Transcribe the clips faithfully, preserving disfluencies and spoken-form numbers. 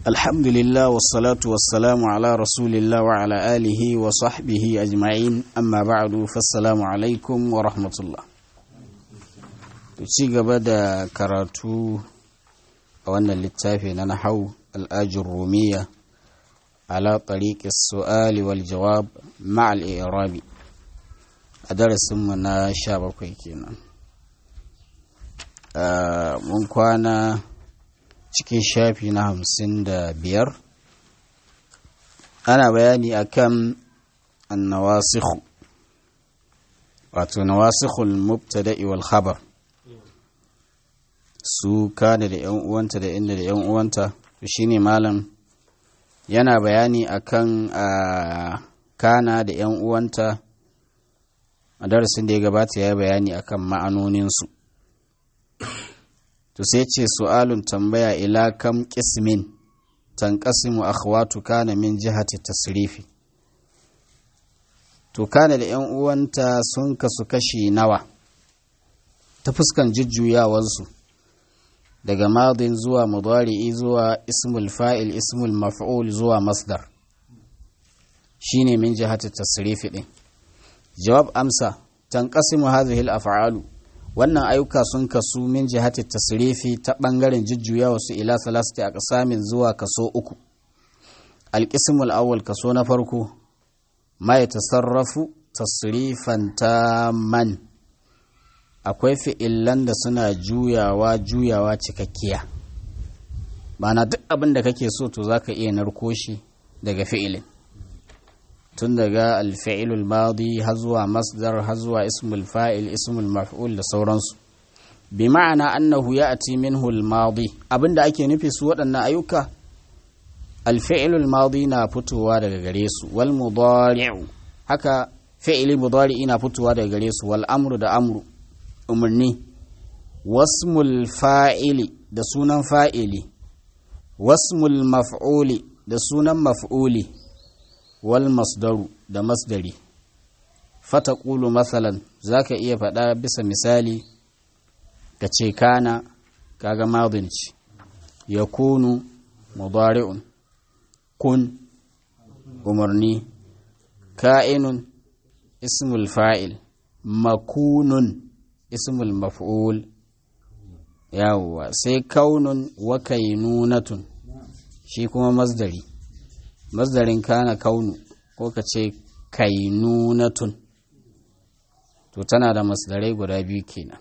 الحمد لله والصلاة والسلام على رسول الله وعلى آله وصحبه أجمعين أما بعد فالسلام عليكم ورحمة الله تشيغ بدا كراتو وانا للتافي نحو الآج الرومية على طريق السؤال والجواب مع الإعراب أدرس منا شابكي كينا آه من كوانا cikin shafi na hamsin da biyar ana bayani akan annawasikhu wato nawasikhul mubtada'i wal khabar su kana da yan uwanta da inda da yan uwanta to shine malam yana bayani akan kana da yan uwanta a darasin da ya gabata ya bayani akan ma'anoninsu to sai ce su'alun tambaya ila kam qismin tanqasimu akhwatu kana min jihati tasrifi to kana da yan uwanta sun kasu kashi nawa ta fuskan jujjuyawansu daga madin zuwa mudari'i zuwa ismul fa'il ismul maf'ul zuwa masdar shine min jihati tasrifi din jawab amsa tanqasimu hadhihi al-af'alu wannan ayyuka sun kasu min jihati tasrifi ta bangaren jujjuyawa su ila salasati aqsamin zuwa kaso uku alqismul awwal kaso na farko ma yatasarrafu tasrifan tamman akwai fi'illan da suna juyawa juyawa cikakkiya bana duk abin da kake so to zaka iya narko shi daga fi'ilin tun daga alfi'ilul madi har zuwa masdar har zuwa ismul fa'il ismul maf'ul da sauransu bi ma'ana annahu ya'ti minhu al-madi abinda ake nufi su waɗannan ayyuka alfi'ilul madi na fitowa daga gare su wal mudari'u haka fi'ili mudari'i na fitowa daga gare su wal amru da amru umurni wasmul fa'ili da sunan fa'ili wasmul maf'uli da sunan maf'uli wal masdaru da masdari fataqulu masalan zaka iya faɗa bisa misali kace kana kaga madin ci yakunu mudari'un kun umarni ka'inun ismul fa'il makunun ismul maf'ul yawwa sai kaunun wa kainunatun shi kuma masdari masdarin kana kaunu ko ka ce kainunatun to tana da masdarai guda biyu kenan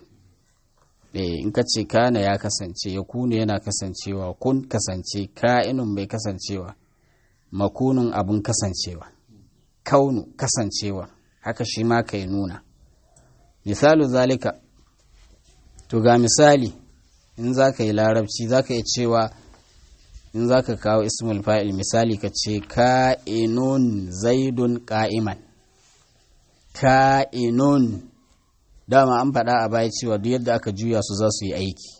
eh in ka ce kana ya kasance ya kunu yana kasancewa kun kasance ka'inun bai kasancewa makunun abun kasancewa kaunu kasancewa haka shi ma kainuna misalu zalika to ga misali in zaka yi larabci zaka yi cewa in za ka kawo ismul fa'il misali ka ce ka'inun zaidun ka'iman ka'inun dama an faɗa a baya cewa duk yadda aka juya su za su yi aiki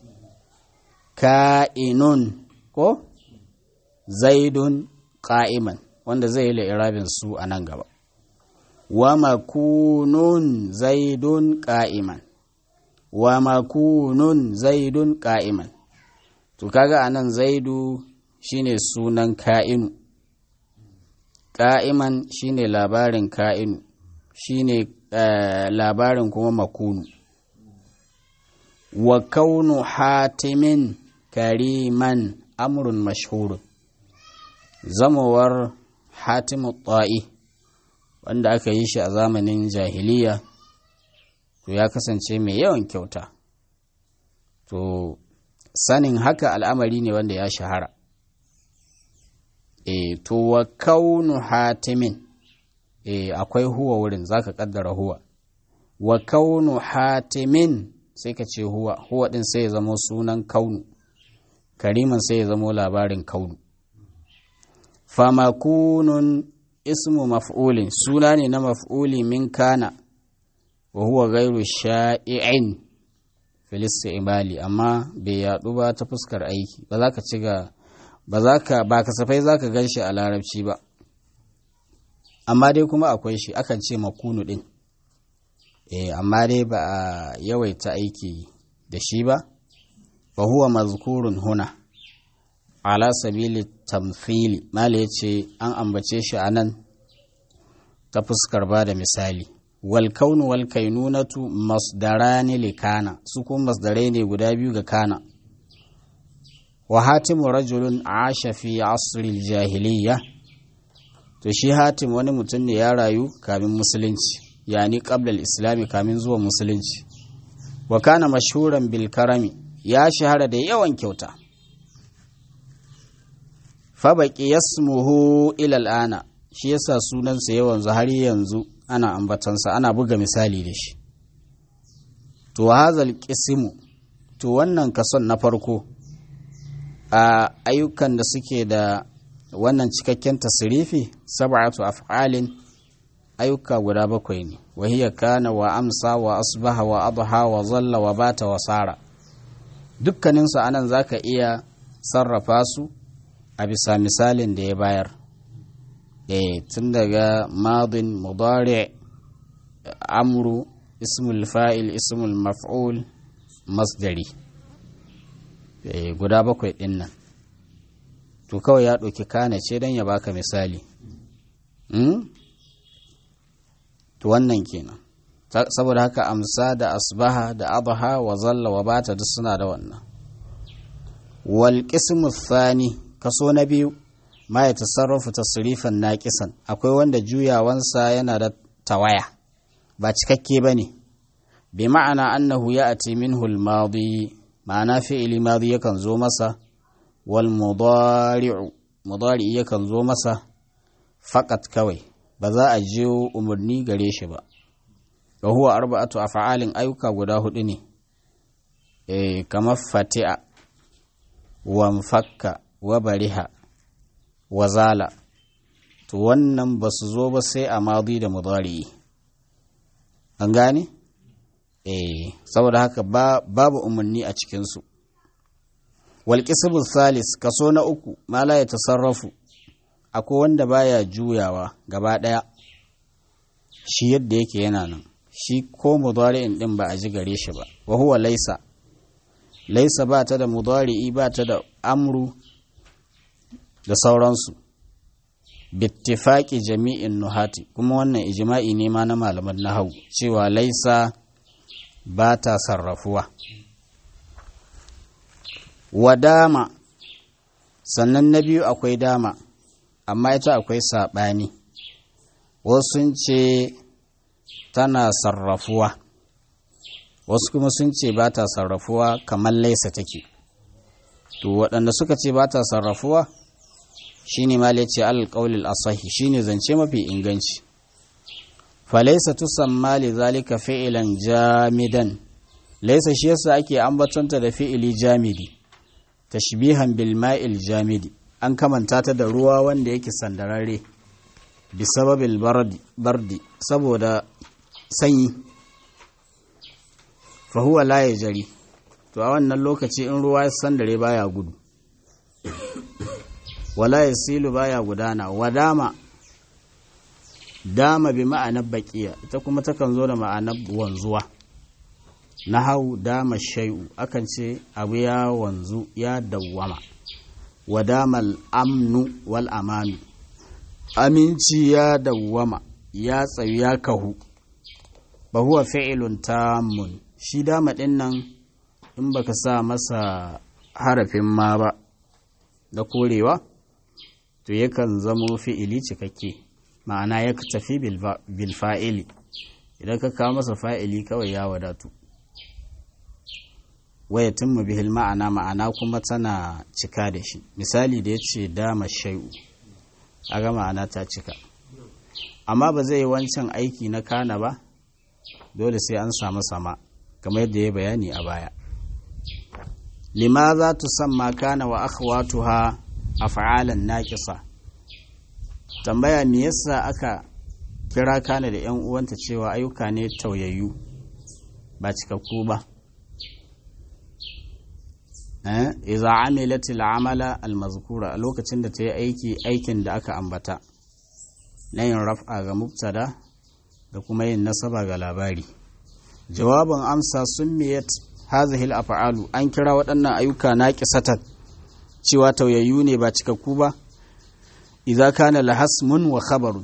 ka'inun ko zaidun ka'iman wanda zai yi la'irabin su a nan gaba wa makunun zaidun ka'iman wa makunun zaidun ka'iman to kaga anan zaidu shine sunan ka'inu ka'iman shine labarin ka'inu shine uh, labarin kuma makunu wa kaunu hatimin kariman amrun mashhurun zamawar hatimu ta'i wanda aka yi shi a zamanin jahiliya to ya kasance mai yawan kyauta to sanin haka al'amari ne wanda ya shahara e to wa kaunu hatimin e akwai huwa wurin zaka kaddara huwa wa kaunu hatimin sai ka ce huwa huwa din sai ya zama sunan kaunu kariman sai ya zama labarin kaunu famakunun ismu maf'ulin suna ne na maf'uli min kana wa huwa ghairu sha'i'in filista imali amma bai yaɗu ba ta fuskar aiki ba za ka ci ga ba za ka ba kasafai za ka gan shi a larabci ba amma dai kuma akwai shi akan ce makunu ɗin eh amma dai ba a yawaita aiki da shi ba fa huwa mazkurun huna ala sabili tamthili mala yace an ambace shi anan ta fuskar ba da misali wal kaunu wal kainunatu masdarani li kana su kuma masdarai ne guda biyu ga kana wa hatimu rajulun asha fi asril jahiliyya to shi hatim wani mutum ne ya rayu kamin musulunci yani qabla al-islami kamin zuwa musulunci wa kana mashhuran bil karami ya shahara da yawan kyauta fa baqi yasmuhu ila al-ana shi yasa sunansa yawan har yanzu ana ambatansa ana buga misali da shi to hazal qismu to wannan kason na farko a ayyukan da suke da wannan cikakken tasrifi sab'atu af'alin ayyuka guda bakwai ne wa hiya kana wa amsa wa asbaha wa adha wa zalla wa bata wa sara dukkanin su anan zaka iya sarrafa su a bisa misalin da ya bayar eh tun daga madin mudari amru ismul fa'il ismul maf'ul masdari eh guda bakwai din nan to kawai ya ɗauki kana ce don ya baka misali hmm? to wannan kenan saboda haka amsa da asbaha da adha wa zalla wa bata duk suna da wannan wal qismu thani kaso na biyu ma ya tasarrufu tasrifan naqisan akwai wanda juyawansa yana da tawaya ba cikakke bane bi ma'ana annahu ya'ti minhu al-madi ma'ana fi'li madi yakan zo masa wal mudari'u mudari yakan zo masa faqat kawai ba za a je umarni gare shi ba wa huwa arba'atu af'alin ayyuka guda hudu ne eh kamar fati'a wa mfakka wa bariha wa zala to wannan ba su zo ba sai a madi da mudari an gane eh saboda haka babu umarni a cikin su wal qismu thalis kaso na uku ma la ya tasarrafu akwai wanda baya juyawa gaba daya shi yadda yake yana nan shi ko mudari'in din ba a ji gare shi ba wa huwa laysa laysa ba ta da mudari'i ba ta da amru da sauransu bittifaqi jami'in nuhati kuma wannan ijma'i ne ma na malaman nahwu cewa laysa ba ta sarrafuwa wa dama sannan na biyu akwai dama amma ita akwai saɓani wasu sun ce tana sarrafuwa wasu kuma sun ce ba ta sarrafuwa kamar laisa take to waɗanda suka ce ba ta sarrafuwa shine ma ce alƙaulil asahi shine zance mafi inganci falaisa tusamma li zalika fi'lan jamidan laisa shi yasa ake ambatonta da fi'ili jamidi tashbihan bil ma'il jamidi an kamanta ta da ruwa wanda yake sandararre bi sababil bardi saboda sanyi fa huwa la yajri to a wannan lokaci in ruwa ya sandare baya gudu wala yasilu baya gudana wadama dama bi ma'anar baqiya ita kuma takan zo da ma'anar wanzuwa nahau dama shay'u akan ce abu ya wanzu ya dawwama wadamal amnu wal amanu aminci ya dawwama ya tsayu ya kahu ba huwa fi'lun tammun shi dama din nan in baka sa masa harafin ma ba da korewa to yakan zamo fi'ili cikakke ma'ana ya tafi bil fa'ili idan ka kawo masa fa'ili kawai ya wadatu waya tun bihil ma'ana ma'ana kuma tana cika da shi misali da ya ce dama shai'u aga ma'ana ta cika amma ba zai yi wancan aiki na kana ba dole sai an samu sama kamar yadda ya bayani a baya limaza tusamma kana wa akhwatuha af'alan naqisa tambaya me yasa aka kira kana da yan uwanta cewa ayyuka ne tauyayyu ba cikakku ba eh idza amilat al'amala al-mazkura a lokacin da ta yi aiki aikin da aka ambata na yin raf'a ga mubtada da kuma yin nasaba ga labari jawabin amsa summiyat hadhihi al-af'alu an kira waɗannan ayyuka naqisatan cewa tauyayyu ne ba cikakku ba idza kana lahasmun wa khabarun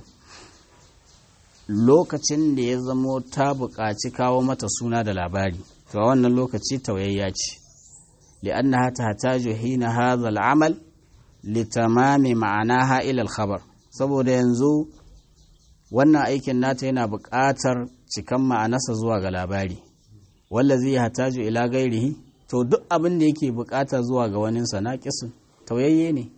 lokacin da ya zamo ta buƙaci kawo mata suna da labari to a wannan lokaci tauyayya ce li'annaha tahtaju hina hadha al'amal litamami ma'anaha ila al-khabar saboda yanzu wannan aikin nata yana buƙatar cikan ma'anarsa zuwa ga labari wallazi yahtaju ila ghairihi to duk abin da yake buƙata zuwa ga waninsa naqisun tauyayye ne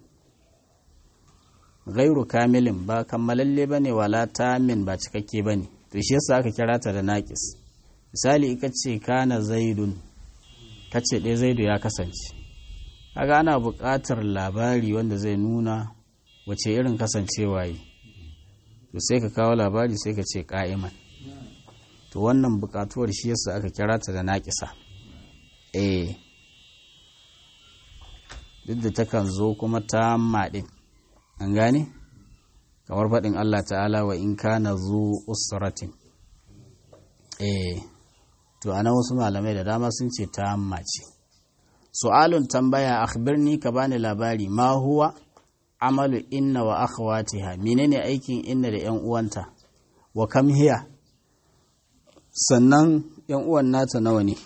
gairu kamilin ba kammalalle bane wala tamin ba cikakke bane to shi yasa aka kira ta da naqis misali ika ce kana zaidun kace dai zaidu ya kasance kaga ana buƙatar labari wanda zai nuna wace irin kasancewa yi to sai ka kawo labari sai ka ce qa'iman to wannan buƙatuwar shi yasa aka kira ta da naqisa eh duk da takan zo kuma ta maɗin an gane kamar faɗin Allah ta'ala wa in kana zu usratin eh to ana wasu malamai da dama sun ce ta mace su'alun tambaya akhbirni ka bani labari ma huwa amalu inna wa akhawatiha menene aikin inna da yan uwanta wa kam hiya sannan yan uwan nata nawa ne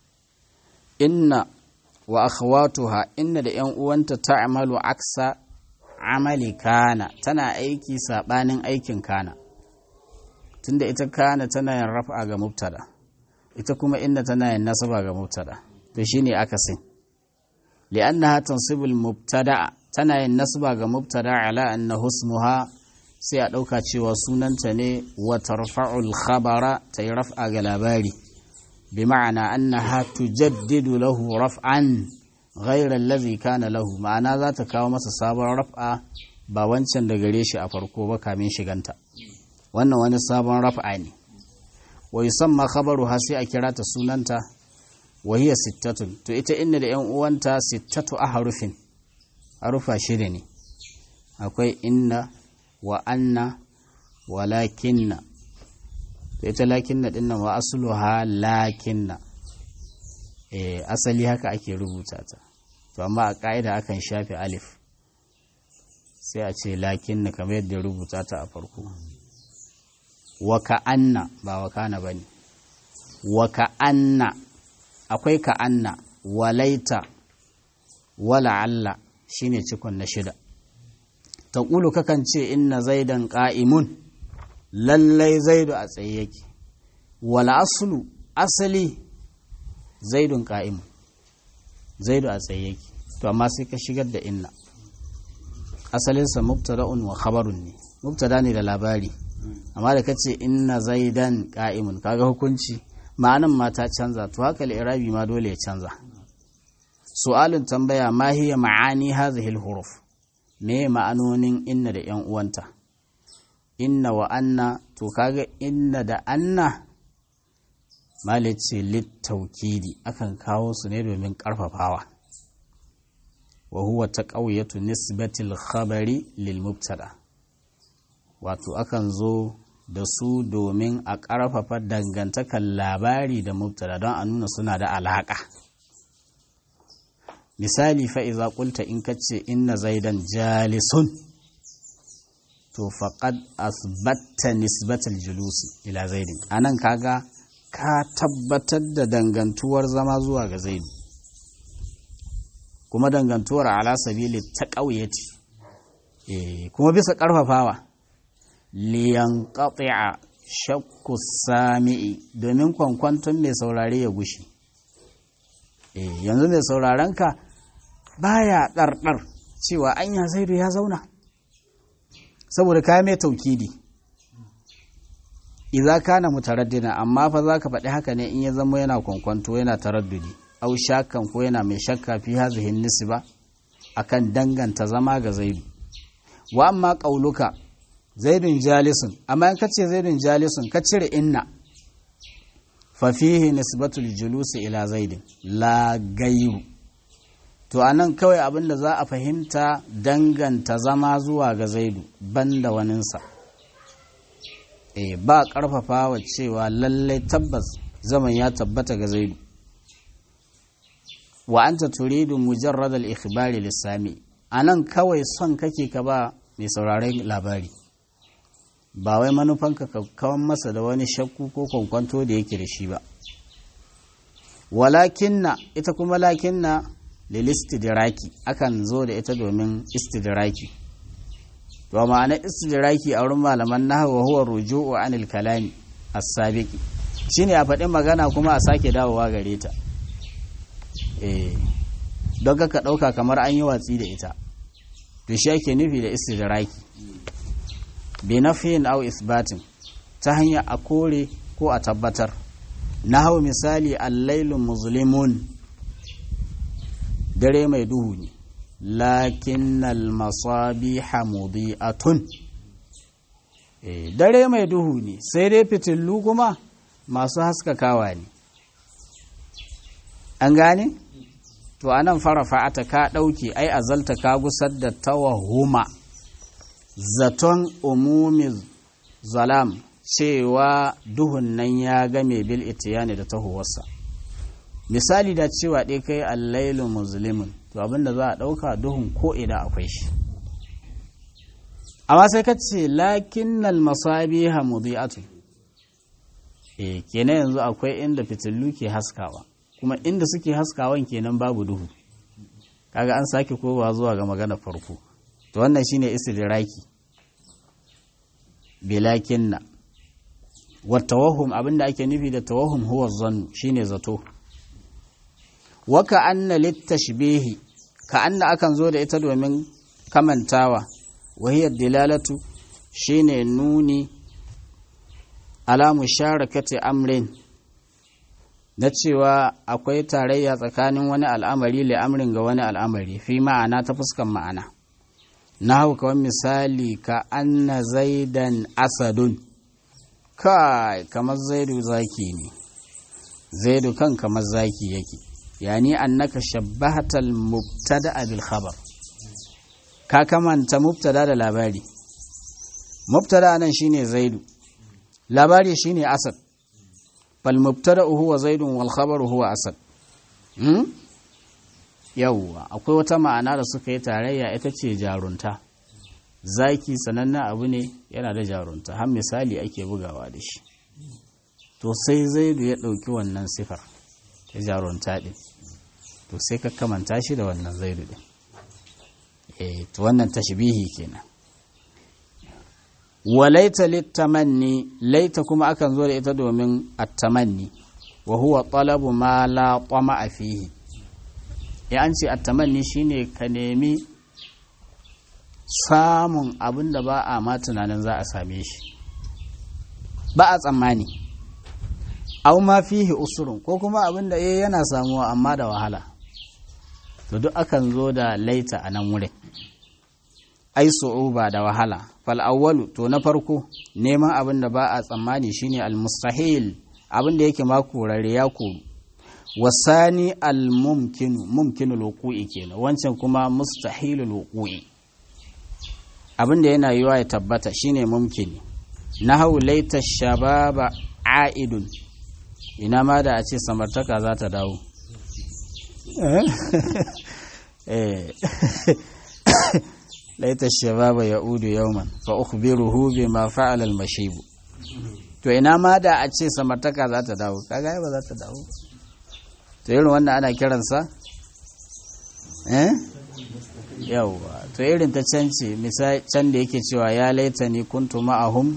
inna wa akhawatuha inna da yan uwanta ta'malu aksa amali kana tana aiki sabanin aikin kana tunda ita kana tana yin raf'a ga mubtada ita kuma inna tana yin nasaba ga mubtada to shine akasin li'annaha tansibul mubtada tana yin nasaba ga mubtada ala annahu ismuha sai a dauka cewa sunanta ne wa tarfa'ul khabara tayi raf'a ga labari bi ma'ana annaha tujaddidu lahu raf'an ghayra allazi kana lahu ma'ana za ta kawo masa sabon raf'a ba wancan da gare shi a farko ba kamin shiganta wannan wani sabon raf'a ne wa yusamma khabaruha sai a kira ta sunanta wa hiya sittatun to ita inna da yan uwanta sittatu ahrufin harufa shida ne akwai inna wa anna wa lakinna to ita lakinna dinnan wa asluha lakinna eh asali haka ake rubuta ta to amma a ka'ida akan shafe alif sai a ce lakinna kamar yadda rubuta ta a farko wa ka'anna ba wa kana bane wa ka'anna akwai ka'anna walaita wala alla shine cikon na shida taqulu kakan ce inna zaidan qa'imun lallai zaidu a tsaye yake wala aslu asali zaidun qa'imun zaidu a tsaye yake to amma sai ka shigar da inna asalinsa mubtada'un wa khabarun ne mubtada ne da labari amma da kace inna zaidan qa'imun kaga hukunci ma'anan ma ta canza to haka al-i'rabi ma dole ya canza su'alun tambaya ma hiya ma'ani hadhihi al-huruf me ma'anonin inna da yan uwanta inna wa anna to kaga inna da anna malice littaukidi akan kawo su ne domin karfafawa wa huwa taqawiyatu nisbatil khabari lil mubtada wato akan zo da su domin a ƙarfafa dangantakar labari da mubtada don a nuna suna da alaƙa misali fa'iza ƙulta in kace inna zaidan jalisun to faqad asbatta nisbatal julusi ila zaidin anan kaga ka tabbatar da dangantuwar zama zuwa ga zaidu kuma dangantuwar ala sabili ta ƙauyati eh kuma bisa ƙarfafawa liyan ƙafi'a shakku sami'i domin kwankwanton mai saurare ya gushi e, yanzu mai saurarenka baya ɗarɗar cewa anya zaidu ya zauna saboda kaya mai taukidi idza kana mutaraddina amma fa zaka faɗi haka ne in ya zama yana kwankwanto yana taraddudi au shakkan ko yana mai shakka fi hazihin nisba akan danganta zama ga zaidu wa amma qauluka zaidun jalisun amma in kace zaidun jalisun ka cire inna fa fihi nisbatul julusi ila zaidin la gairu to anan kawai abinda za a fahimta danganta zama zuwa ga zaidu banda waninsa eh ba karfafawa cewa lallai tabbas zaman ya tabbata ga zaidu wa anta turidu mujarrad al-ikhbari lis-sami anan kawai son kake ka ba mai sauraren labari ba wai manufanka ka kawan masa da wani shakku ko kwankwanto da yake da shi ba walakinna ita kuma lakinna lil istidraki akan zo da ita domin istidraki to ma'ana istidraki a wurin malaman nahwu huwa ruju'u anil kalami as-sabiqi shine a faɗin magana kuma a sake dawowa gare ta eh don ka ɗauka kamar an yi watsi da ita to shi ake nufi da istidraki bi nafiyin aw isbatin ta hanya a kore ko a tabbatar nahwu misali al-lailu muzlimun dare mai duhu ne lakinnal masabiha mudi'atun eh dare mai duhu ne sai dai fitillu kuma masu haskakawa ne an gane to anan farafa'ata ka dauke ai azalta ka gusar da tawahuma zaton umumi zalam cewa duhun nan ya game bil itiyani da tahowarsa misali da cewa dai kai al-lailu muslimun to abinda za a dauka duhun ko ina akwai shi amma sai ka ce lakinnal masabiha mudi'atun eh kenan yanzu akwai inda fitillu ke haskawa kuma inda suke haskawan kenan babu duhu kaga an sake kowa zuwa ga magana farko to wannan shine istidraki bilakinna wa tawahhum abinda ake nufi da tawahhum huwa zann shine zato wa ka anna litashbihi ka anna akan zo da ita domin kamantawa wa hiya dilalatu shine nuni ala musharakati amrin na cewa akwai tarayya tsakanin wani al'amari li amrin ga wani al'amari fi ma'ana ta fuskan ma'ana na hau kawai misali ka anna zaidan asadun kai kamar zaidu zaki ne zaidu kan kamar zaki yake yani annaka shabbahatal mubtada bil khabar ka kamanta mubtada da labari mubtada nan shine zaidu labari shine asad fal mubtada huwa zaidun wal khabaru huwa asad hmm? yawwa akwai wata ma'ana da suka yi tarayya ita ce jarunta zaki sanannen abu ne yana da jarunta har misali ake bugawa da shi to sai zaidu ya ɗauki wannan sifar ta jarunta ɗin to sai ka kamanta shi da wannan zaidu ɗin eh to wannan tashbihi kenan walaita littamanni laita kuma akan zo da ita domin attamanni wa huwa talabu ma la tama'a fihi ya an ce attamanni shine ka nemi samun abin da ba a ma tunanin za a same shi ba a tsammani aw ma fihi usurun ko kuma abin da eh yana samuwa amma da wahala to duk akan zo da laita a nan wurin ai su'uba da wahala fal awwalu to na farko neman abin da ba a tsammani shine al mustahil abin da yake ma korare ya koru wasani al mumkin mumkinul wuqu'i kenan wancan kuma mustahilul wuqu'i abin da yana yiwa ya tabbata shine mumkini nahu laita shababa aidun ina ma da a ce samartaka za ta dawo eh laita shababa yaudu yawman fa ukhbiruhu bima fa'ala al-mashib to ina ma da a ce samartaka za ta dawo kaga ba za ta dawo to irin wannan ana kiransa eh yawa to irin ta cance misali can da yake cewa ya laitani kuntu ma'ahum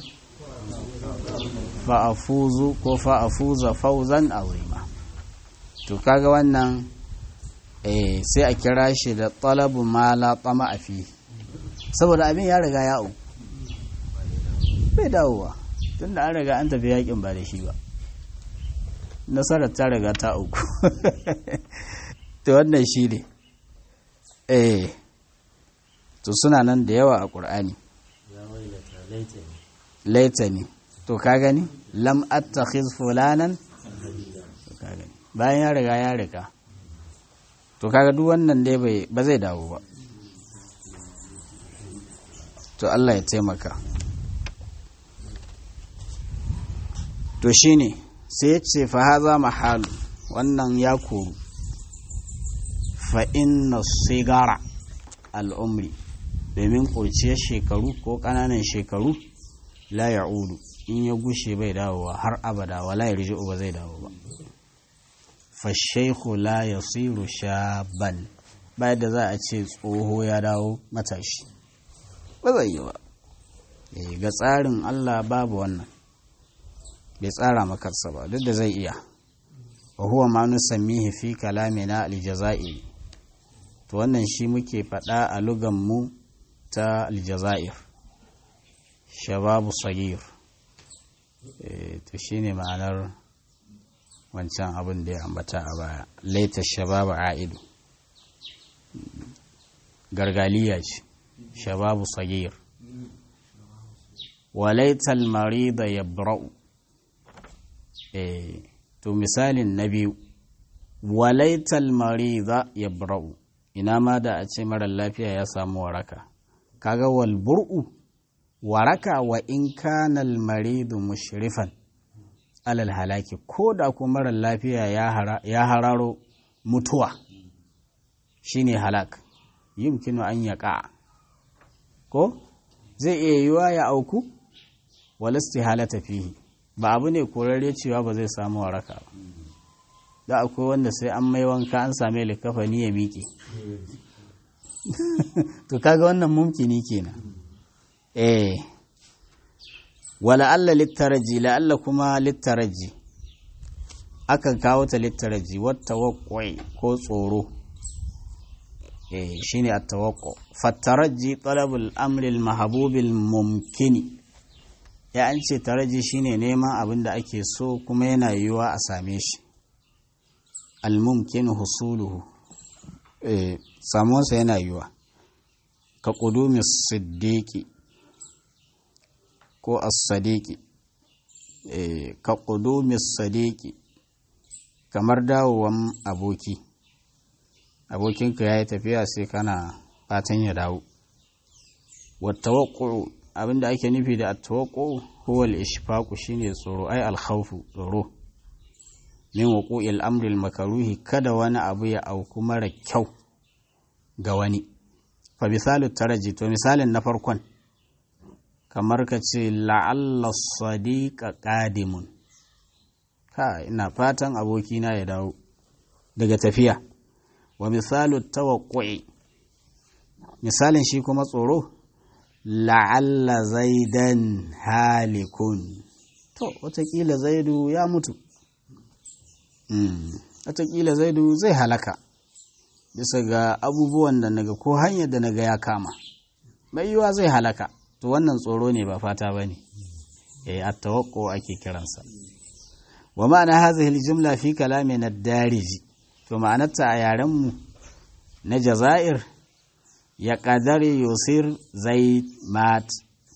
fa afuzu ko fa afuza fawzan azima to kaga wannan eh sai a kira shi da talabu ma la tama'a fi saboda abin ya riga ya au bai dawowa tunda an riga an tafi yakin ba da shi ba nasarar ta riga ta auku to wannan shi ne eh to suna nan da yawa a ƙur'ani laitani to ka gani lam attakhiz fulanan to ka gani bayan ya riga ya riga to kaga duk wannan dai bai ba zai dawo ba to Allah ya taimaka to shine sai ya ce fa haza mahalu wannan ya koru fa inna sigara al'umri domin ƙurciyar shekaru ko ƙananan shekaru la ya'udu in ya gushe bai dawowa har abada wala yarji'u ba zai dawo ba fa shaykhu la yasiru shaban bayan da za a ce tsoho ya dawo matashi ba zai yi ba ga tsarin Allah babu wannan bai tsara makarsa ba duk da zai iya wa huwa ma nusammihi fi kalamina aljazairi to wannan shi muke faɗa a lugan mu ta aljazair shababu sagir to shine ma'anar wancan abin da ya ambata a baya laita shababu aidu gargaliya ce shababu sagir walaital marida yabra'u eh to misalin na biyu walaital marida yabra'u ina ma da a ce mara lafiya ya samu waraka kaga wal bur'u waraka wa in kana al maridu mushrifan alal halaki ko da ko mara lafiya ya hararo mutuwa shine halak yumkinu an yaqa ko zai iya yiwa ya auku wal istihalata fihi ba abu ne korarre cewa ba zai samu waraka ba da akwai wanda sai an mai wanka an same likafani ya miƙe to kaga wannan mumkini kenan eh wala alla littaraji la alla kuma littaraji akan kawo ta littaraji wata waqqi ko tsoro eh shine at-tawaqqu fataraji talabul amri al-mahbub al-mumkini ya an ce taraji shine neman abin da ake so kuma yana yiwuwa a same shi al-mumkin husuluhu eh samuwarsa yana yiwuwa ka qudumi siddiqi ko as-sadiqi eh ka qudumi as-sadiqi kamar dawowan aboki abokinka yayi tafiya sai kana fatan ya dawo wa tawaqqu abinda ake nufi da at-tawaqqu huwa al-ishfaqu shine tsoro ai al-khawfu tsoro min wuqu'i al-amri al-makruhi kada wani abu ya auku mara kyau ga wani fa misalu taraji to misalin na farkon kamar ka ce la'alla sadiqa qadimun ha ina fatan abokina ya dawo daga tafiya wa misalu tawaqqu'i misalin shi kuma tsoro la'alla zaidan halikun to watakila zaidu ya mutu mm. watakila zaidu zai halaka bisa ga abubuwan da naga ko hanyar da naga ya kama mai yiwa zai halaka to wannan tsoro ne ba fata bane eh at-tawaqqu ake kiransa wa ma'ana hadhihi al-jumla fi kalamin ad-dariji to ma'anarta a yaren mu na Jazair ya ƙadari yusir zai mat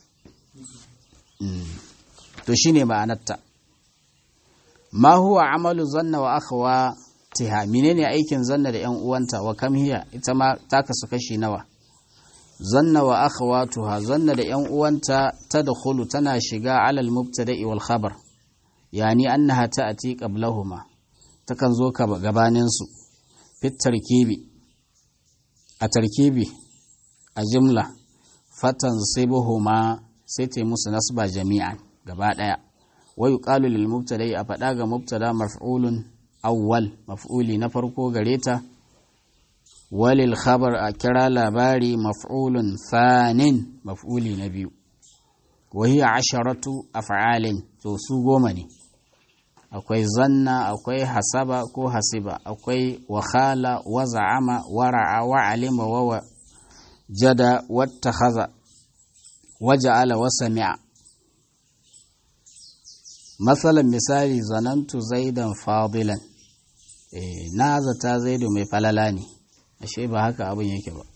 to shi ne ma'anarta ma huwa amalu zanna wa akhawa tiha menene aikin zanna da 'yan uwanta wa kam hiya ita ma ta kasu kashi nawa zanna wa akhawatuha zanna da 'yan uwanta tadkhulu tana shiga alal mubtada'i wal khabar yani annaha ta'ti qablahuma takan zo ka gabanin su fit tarkibi a tarkibi a jimla fatan sibuhuma sai ta musu nasba jami'an gaba daya wa yuqalu lil mubtada'i a fada ga mubtada maf'ulun awwal maf'uli na farko gare ta walil khabar a kira labari maf'ulun thanin maf'uli na biyu wa hiya asharatu af'alin to su goma ne akwai zanna akwai hasaba ko hasiba akwai wakhala wa za'ama wa ra'a wa alima wa jada wattakhadha waja'ala wa sami'a masalan misali zanantu zaidan fadilan eh na zata zaidu mai falala ne ashe ba haka abin yake ba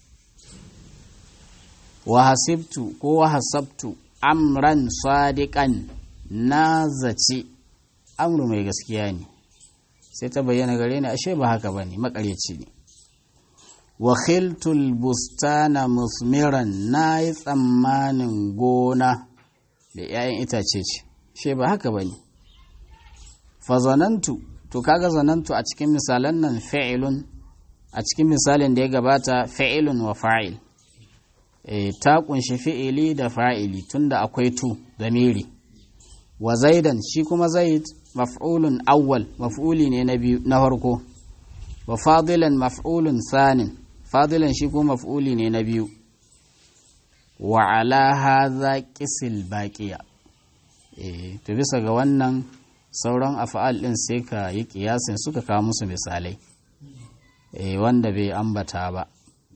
wa hasibtu ko wa hasabtu amran sadiqan na zaci amru mai gaskiya ne sai ta bayyana gare ni ashe ba haka bane makareci ne wa khiltul bustana musmiran nayi tsammanin gona da 'ya'yan itace ce she ba haka bane fa zanantu to kaga zanantu a cikin misalan nan fi'ilun a cikin misalin da ya gabata fi'ilun wa fa'il e, ta kunshi fi'ili da fa'ili tunda akwai tu zamiri wa zaidan shi kuma zaid maf'ulun awwal maf'uli ne na biyu na farko wa fadilan maf'ulun sanin fadilan shi kuma maf'uli ne na biyu wa ala hadha qisil baqiya eh to bisa ga wannan sauran af'al din sai ka yi kiyasin suka kawo musu misalai eh wanda bai ambata ba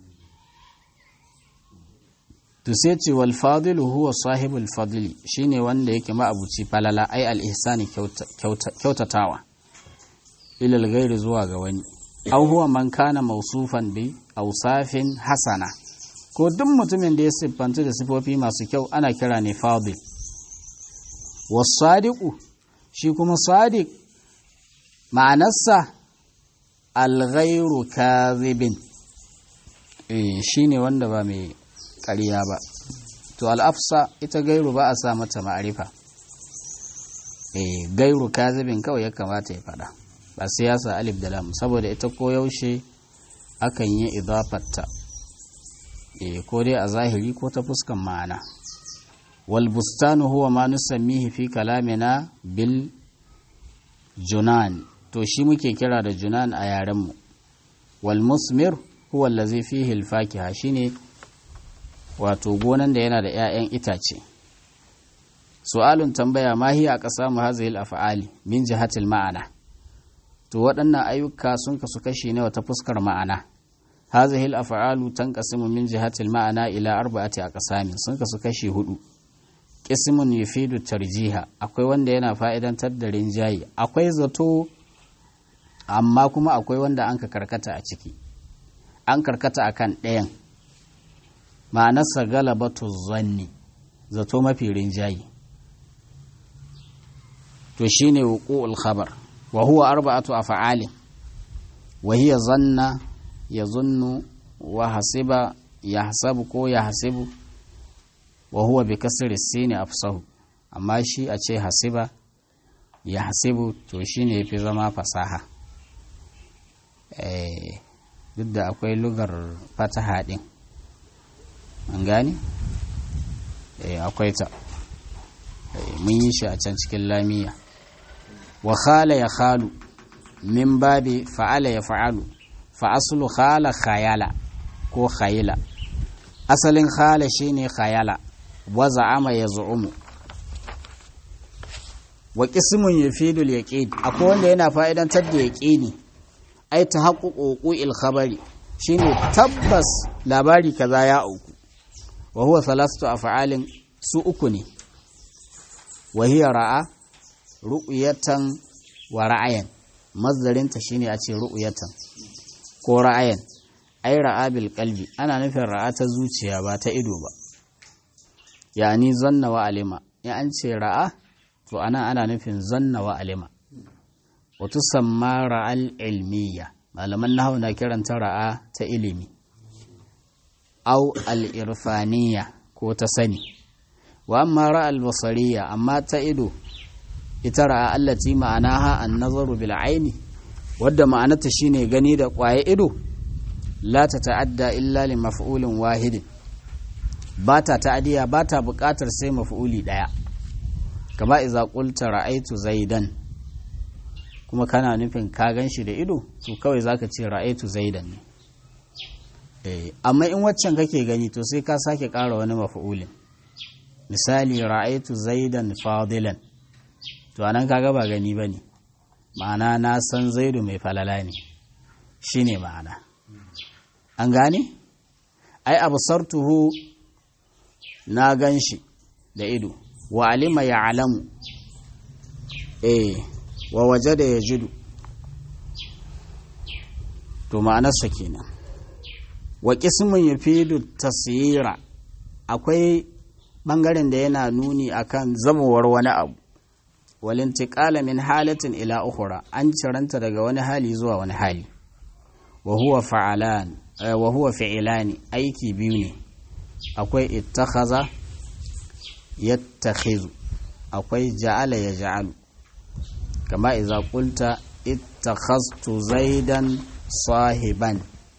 to sai ce wal fadilu huwa sahibul fadli shine wanda yake ma'abuci falala ai al ihsani kyautatawa ila al ghairi zuwa ga wani aw huwa man kana mawsufan bi awsafin hasana ko duk mutumin da ya siffanta da sifofi masu kyau ana kira ne fadil was-sadiqu shi kuma sadiq ma'anarsa al-ghairu kadhibin eh shine wanda ba mai ƙarya ba to al-afsa ita gairu ba a sa mata ma'arifa eh gairu kadhibin kawai ya kamata ya fada ba sai ya sa alif da lam saboda ita ko yaushe akan yi idafatta eh ko dai a zahiri ko ta fuskan ma'ana wal bustanu huwa ma nusammihi fi kalamina bil junan to shi muke kira da junan a yaren mu wal musmir huwa allazi fihi al fakiha shine wato gonan da yana da 'ya'yan itace su'alun tambaya ma hiya aqsamu hadhihi al af'ali min jihati al ma'ana to waɗannan ayyuka sun kasu kashi ne wata fuskar ma'ana hadhihi al af'alu tanqasimu min jihati al ma'ana ila arba'ati aqsamin sun kasu kashi hudu qismun yufidu tarjiha akwai wanda yana fa'idantar da rinjayi akwai zato amma kuma akwai wanda an ka karkata a ciki an karkata akan ɗayan ma'anarsa galabatu zanni zato mafi rinjayi to shine wuqu'ul khabar wa huwa arba'atu af'alin wa hiya zanna yazunnu wa hasiba yahsabu ko yahsibu wa huwa bi kasri sin afsahu amma shi a ce hasiba yahsibu to shine yafi zama fasaha eh duk da akwai lugar fataha din an gane eh akwai ta mun yi shi a can cikin lamiya wa khala ya khalu min babi fa'ala ya fa'alu fa aslu khala khayala ko khayla asalin khala shine khayala wa za'ama yaz'umu wa qismun yufidu al-yaqin akwai wanda yana fa'idantar da yaqini ai tahaqququ qu'il khabari shine tabbas labari kaza ya auku wa huwa thalathatu af'alin su uku ne wa hiya ra'a ru'yatan wa ra'ayan mazdarinta shine a ce ru'yatan ko ra'ayan ai ra'a bil qalbi ana nufin ra'a ta zuciya ba ta ido ba yani zanna wa alima in an ce ra'a to ana ana nufin zanna wa alima wa tusamma ra'al ilmiya malaman nahwu na kiranta ra'a ta ilimi au al irfaniya ko ta sani wa amma ra'al basariya amma ta ido ita ra'a allati ma'anaha an-nazaru bil aini wadda ma'anarta shine gani da kwaye ido la ta ta'adda illa li maf'ulin wahidin ba ta ta'adiya ba ta buƙatar sai maf'uli daya kama idza qulta ra'aytu zaidan kuma kana nufin ka ganshi da ido to kawai zaka ce ra'aytu zaidan ne eh amma in waccan kake gani to sai ka sake ƙara wani maf'ulin misali ra'aytu zaidan fadilan to anan kaga ba gani bane ma'ana na san zaidu mai falala ne shine ma'ana an gane ai absartuhu na ganshi da ido wa alima ya'lamu eh wa wajada yajidu to ma'anarsa kenan wa qismun yufidu tasyira akwai bangaren da yana nuni akan zamowar wani abu walintiqala min halatin ila ukhra an ciranta daga wani hali zuwa wani hali wa huwa fa'alan wa huwa fi'lani aiki biyu ne akwai ittakhaza yattakhizu akwai ja'ala yaj'alu kama idza qulta ittakhaztu zaidan sahiban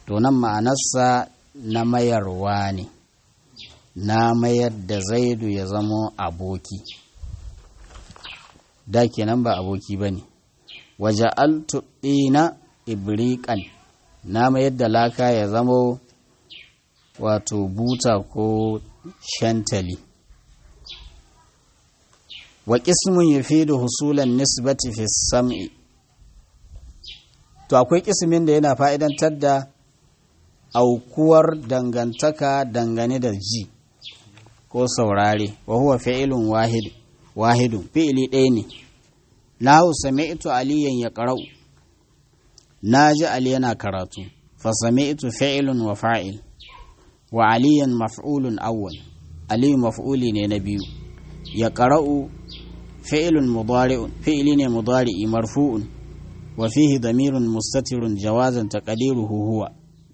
to nan ma'anarsa na mayarwa ne, na mayar da zaidu ya zamo aboki, da kenan ba aboki ba ne. Waje altuɗina ibriƙan, na mayar da laka ya zamo wato buta ko shantali. Wa ƙismin ya fi da husulan nisbati fi sam'i, to akwai ƙismin da yana fa'idantar da aukuwar dangantaka dangane da ji ko saurare, wa huwa fi'ilun wahid wahidun fi'ili ɗaya ne. Lahu sami'tu aliyan ya ƙara'u, na ji ali yana karatu, fa sami'tu fi'ilun wa fa'il, wa aliyan maf'ulun awwal, aliyu maf'uli ne na biyu, ya ƙara'u fi'ilun mudari'un, fi'ili ne mudari'i marfu'un, wa fihi damirun mustatirun jawazan taqdiruhu huwa,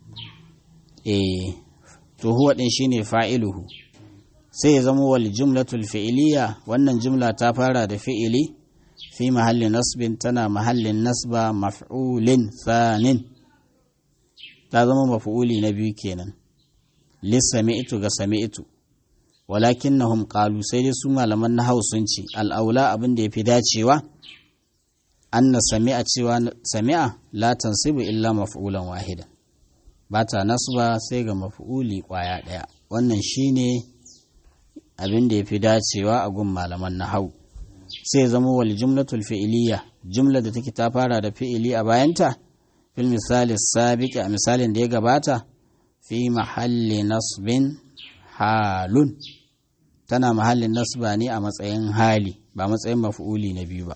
eh to huwa din shine fa'iluhu. Sai ya zama wal jumlatul fi'iliya, wannan jumla ta fara da fi'ili fi mahalli nasbin, tana mahallin nasba maf'ulin thanin, ta zama maf'uli na biyu kenan. Lis sami'tu ga sami'tu, walakinnahum qalu, sai dai su malaman nahwu sun ce al'aula abin da yafi dacewa anna sami'a cewa sami'a la tansibu illa maf'ulan wahidan, ba ta nasba sai ga maf'uli kwaya daya. Wannan shine abin da yafi dacewa a gun malaman nahwu. Sai zama wal jumlatul fi'liya, jumla da take ta fara da fi'ili a bayanta, fil misali sabiqi, a misalin da ya gabata, fi mahalli nasbin halun, tana mahallin nasba ne a matsayin hali, ba matsayin maf'uli na biyu ba.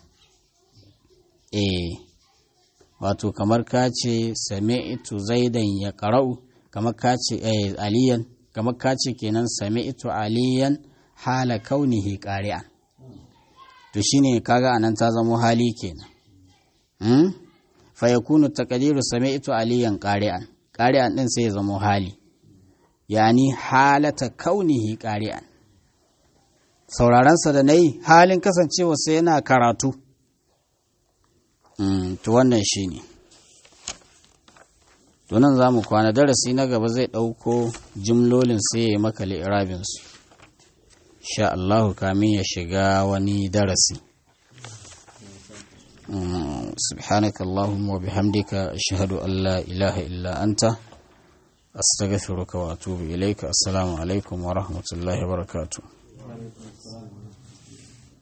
eh wato kamar ka ce sami'tu zaidan ya qara'u, kamar ka ce eh aliyan, kamar ka ce kenan sami'tu aliyan hala kaunihi qari'an, to shine kaga anan ta zama hali kenan. hmm? fa yakunu taqdiru sami'tu aliyan qari'an, qari'an din sai ya zama hali, yani halata kaunihi qari'an, sauraron sa da nayi halin kasancewa sai yana karatu. mm, to wannan shine, to nan zamu kwana, darasi na gaba zai dauko jumlolin sai ya yi maka li'irabin su insha Allah kamin ya shiga wani darasi. سبحانك اللهم وبحمدك أشهد أن لا إله إلا أنت أستغفرك وأتوب إليك. السلام عليكم ورحمة الله وبركاته.